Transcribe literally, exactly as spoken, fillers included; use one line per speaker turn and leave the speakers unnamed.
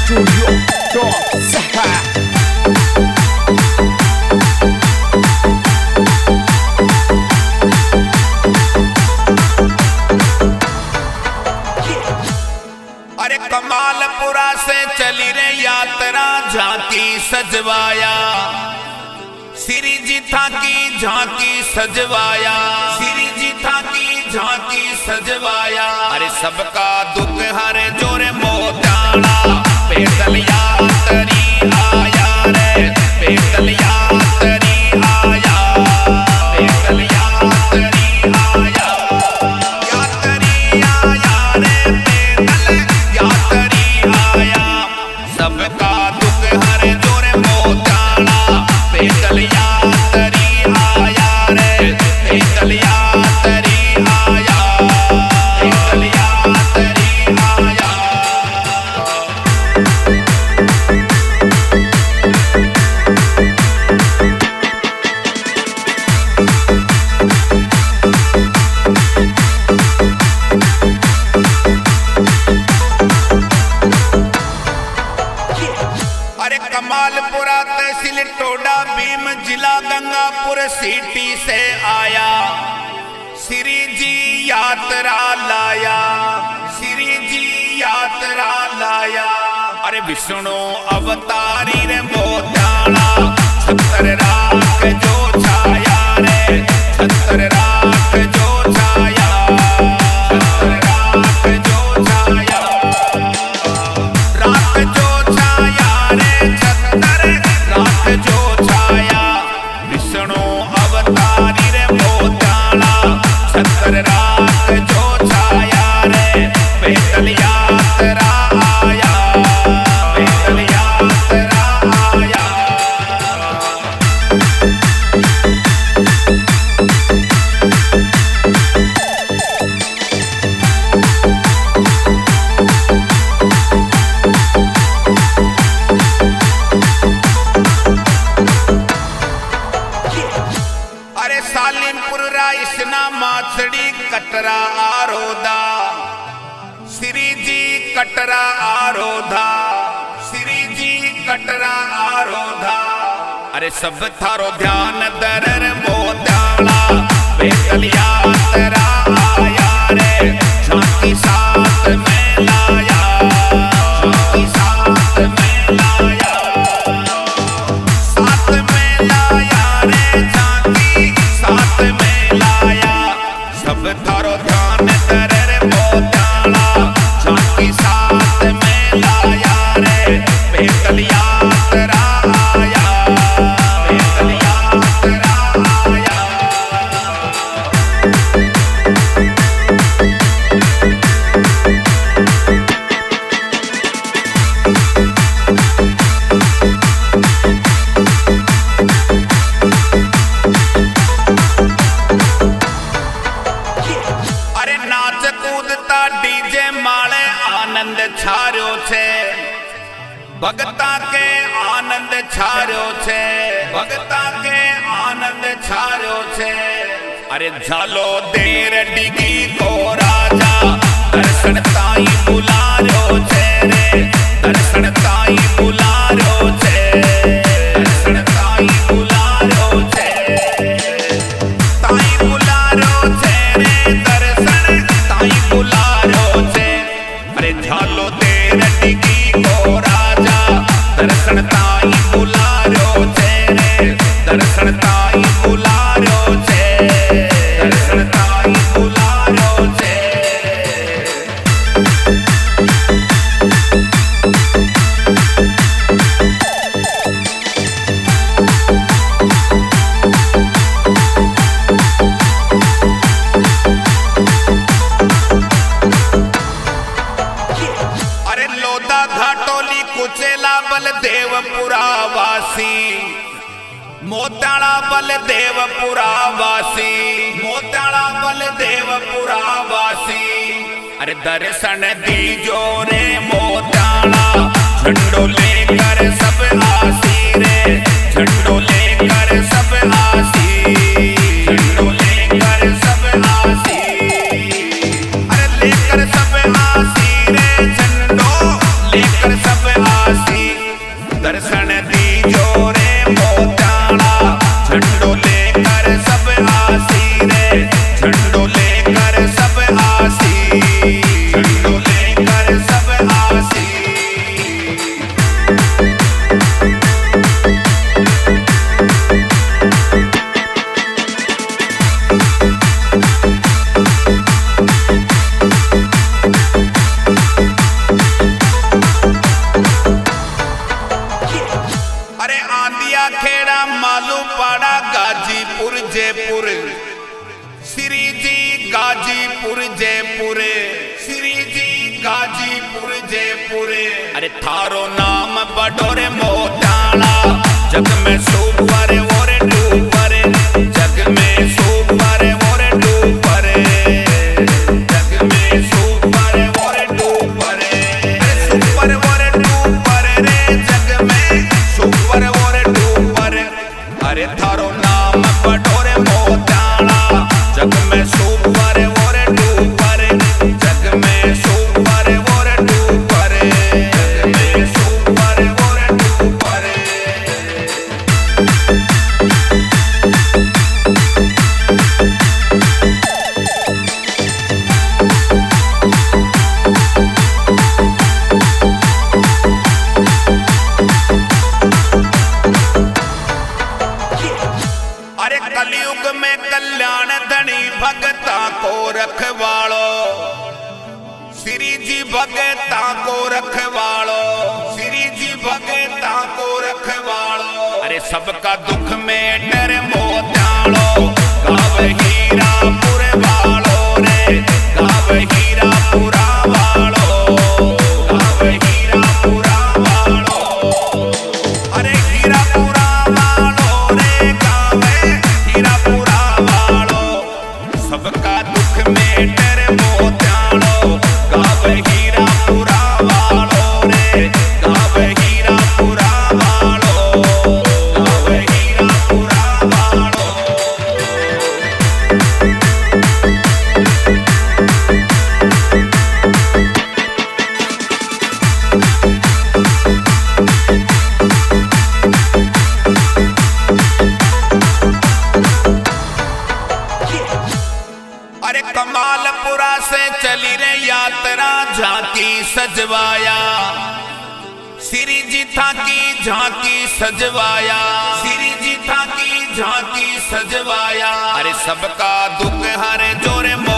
Studio Talk Saha.
अरे कमालपुरा से चली रे यात्रा झांकी सजवाया, श्री जी था की झांकी सजवाया, श्री जी था की झांकी सजवाया। अरे सबका दुख हरे जोरे मोताना, पैदल यात्री आया रे, पैदल यात्री आया, पैदल यात्री आया, यात्री आया रे, पैदल यात्री आया। सबका दुख हरे जोरे मोताना, पैदल यात्री आया रे, पैदल यात्री आया, पैदल यात्री आया। अरे कमालपुरा तहसील टोडा भीम जिला गंगापुर सिटी से आया, श्री जी यात्रा लाया, श्री जी यात्रा लाया। अरे विष्णु अवतारी रे मोताना, छत्र राख जो छाया रे, छत्र राख जो छाया, छत्र राख जो छाया, राख जो छाया रे, छत्र राख जो छाया। विष्णु अवतारी रे मोताना, छत्र राख जो छाया रे, पैदल यात्रा आया, पैदल यात्रा आया। अरे सालिमपुर राइसना माछड़ी कटरा आरोदा, श्री जी कटरा आरोधा, श्री जी कटरा आरोधा। अरे सब थारो ध्यान दरर मोताना, पैदल यात्रा आया रे, झांकी साथ में लाया, झांकी साथ में लाया, साथ में लाया रे, झांकी साथ में लाया। सब थारो ध्यान दरर मोताना, झांकी साथ में लाया रे, पैदल यात्रा आया, पैदल यात्रा आया। अरे नाच कूदता डीजे माले आनंद छार्यो छे, भगता के आनंद छार्यो छे, भगता के आनंद छार्यो छे। अरे झालो देर डिगी को राजा, दर्शन ताई बुलार्यो छे रे, दर्शन ताई बुलार्यो छे, दर्शन ताई बुलार्यो छे, ताई बुलार्यो छे रे, दर्शन ताई बुलार्यो छे। अरे झालो देर डिगी को राजा, दर्शन ताई बुलार्यो छे रे, दर्शन ताई बुलार्यो छे, दर्शन ताई बुलार्यो छे। अरे लोधा घाटोली कुचेला बलदेवपुरा वासी, मोताड़ा बलदेवपुरा वासी, मोताड़ा बलदेवपुरा वासी। अरे दर्शन दीजो रे मोताड़ा, झंडो लेकर सब आसी रे, झंडो लेकर सब आसी, झंडो लेकर सब आसी। अरे लेकर सब आसी रे, झंडो लेकर सब आसी। गाजीपुर जयपुर, श्री जी गाजीपुर जयपुर। अरे थारो नाम बडोरे मोटाला, जग में सुपर और डूपर, जग में सुपर और डूपर, जग में सुपर और डूपर। अरे सुपर और डूपर रे, जग में सुपर और डूपर। अरे थारो नाम बडोरे मोटाला, जग में सुपर और डूपर, जग में सुपर और डूपर, जग में सुपर और डूपर। अरे कलयुग में कल्याण धनी भगता को रखवालो, श्री जी भगता को रखवालो, श्री जी भगता को रखवालो। अरे सबका दुख में डर मोतालो, गाव हीरापुर वालो रे, गाव हीरापुरा वालो, गाव हीरापुरा वालो। अरे हीरापुरा वालो रे, गाव हीरापुरा वालो। सबका दुख में डर मोतालो, गाव हीरापुरा वालो रे, गाव हीरापुरा वालो, गाव हीरापुरा वालो। अरे कमालपुरा से चली रे यात्रा, झांकी सजवाया, श्री जी था की झांकी सजवाया, श्री जी था की झांकी सजवाया। अरे सबका दुख हरे जोरे